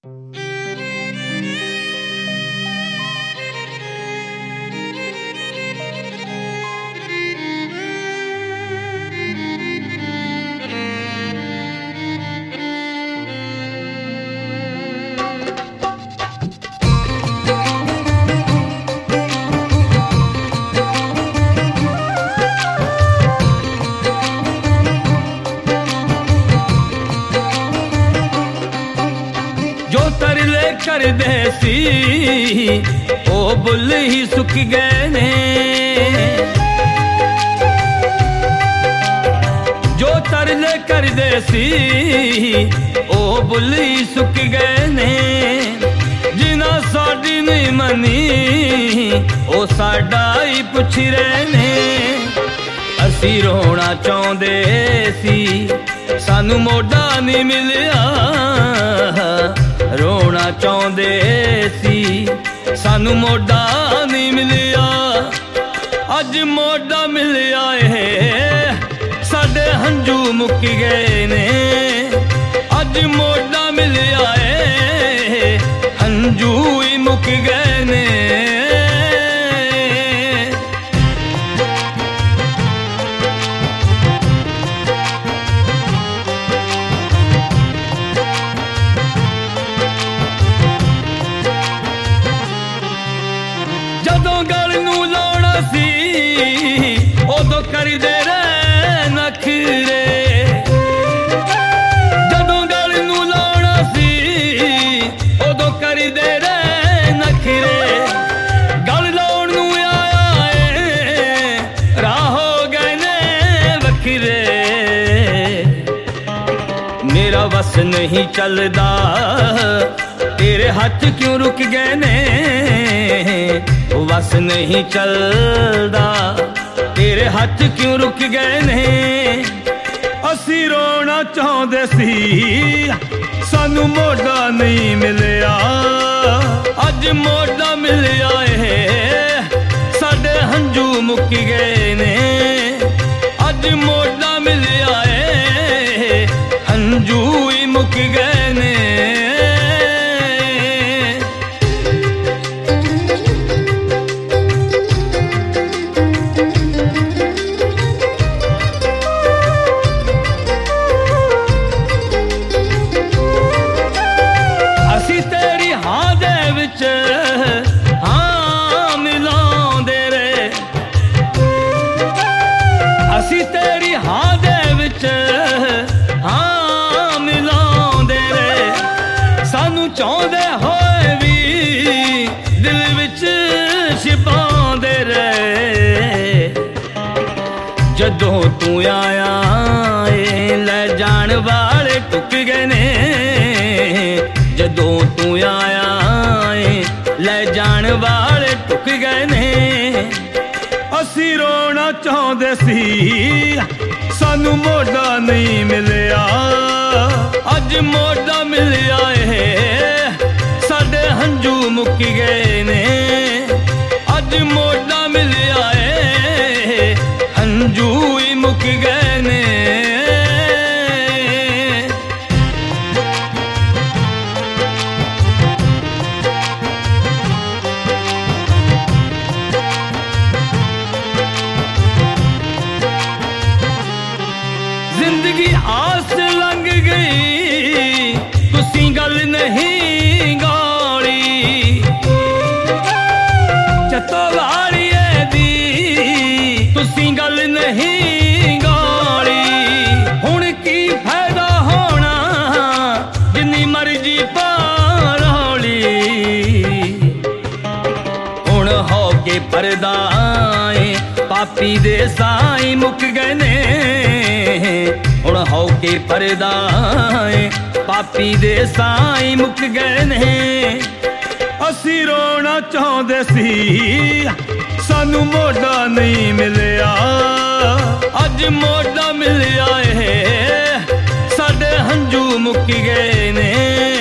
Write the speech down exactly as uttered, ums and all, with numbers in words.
करदे सी ओ बुल ही सुक गए ने, जो तरले करदे सी ओ बुल ही सुक गए ने। जिना साडी नहीं मनी ओ साडा ही पुछ रहे ने। असी रोना चाहुंदे सी सानू मोड़ा नहीं मिलिया, रोना चाहुंदे सी सानू मोड़ा नहीं मिलिया। अज मोड़ा मिलिया है साडे हंजू मुक गए ने। अज मोड़ा मिलिया है हंजू ही मुक गए ने। उदो करदे रहे नखरे, जदों गल नू लाउणा सी उदो करदे रहे नखरे। गल लाउण नू आया ए राह हो गए ने वखरे। मेरा बस नहीं चलदा तेरे हाथ क्यों रुक गए ने। बस नहीं चलदा तेरे हाथ क्यों रुक गए ने। असी रोना चाहुंदे सी सानू मोड़ा नहीं मिलिया। अज मोड़ा मिलिया है साडे हंजू मुक गए ने। अज मोड़ा मिलिया है हंजू ही मुक गए ने। हाँ मिलाउंदे रे असी तेरी हाँ दे विच हाँ मिलाउंदे रे। सानू चाहुंदे होए भी दिल विच छिपाउंदे रे। जदों तू आया ए ले जान वाले टुक गए ने। जदों तू आया ले जान वाले टुक गए ने। असी रोना चाहुंदे सी सानू मोड़ा नहीं मिलिया। अज मोड़ा मिलिया है साडे हंजू मुक गए ने। अज मोड़ा मिलिया है हंजू ही मुक गए ने। जिंदगी आस लंघ गई तुसी गल नहीं गाली। चतवाड़िए दी तुसी गल नहीं गाली। हुण की फायदा होना जिन्नी मर्जी पारौली। हुण हो के परदाए पापी दे साई मुक गए ने। हुण हो के परदाए पापी दे साई मुक गए ने। असी रोना चाहुंदे सी सानू मोड़ा नहीं मिलिया। अज मोड़ा मिलिया है साडे हंजू मुक गए ने।